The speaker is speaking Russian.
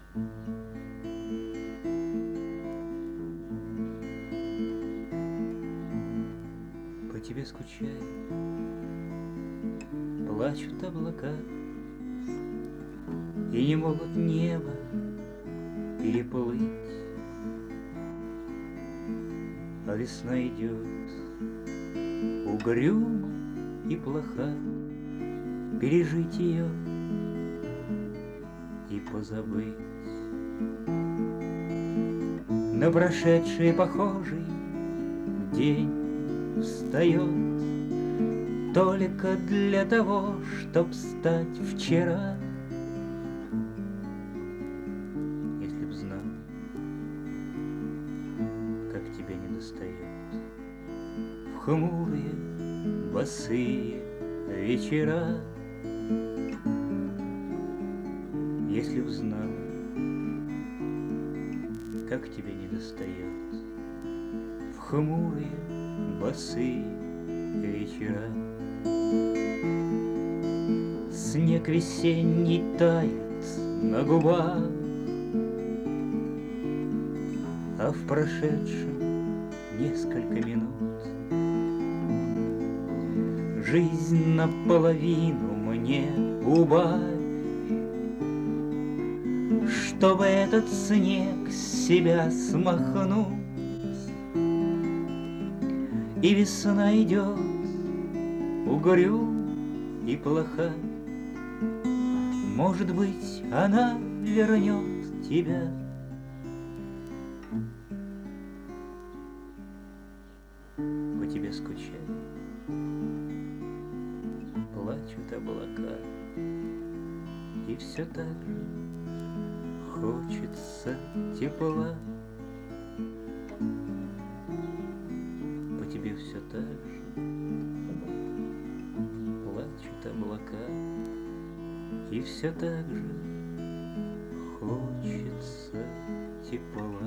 По тебе скучаю, плачут облака и не могут небо переплыть. А весна идет угрюма и плоха, пережить ее и позабыть. На прошедший похожий день встает только для того, чтоб стать вчера. Если б знал, как тебя недостает в хмурые босые вечера. Если б знал, как тебя недостает в хмурые босые вечера. Снег весенний тает на губах, а в прошедшем несколько минут жизнь наполовину мне убавь, чтобы этот снег с себя смахнуть. И весна идет угрюм и плоха. Может быть, она вернет тебя. По тебе скучаю, плачут облака, и все так же хочется тепла. По тебе все так же плачут облака, и все так же хочется тепла.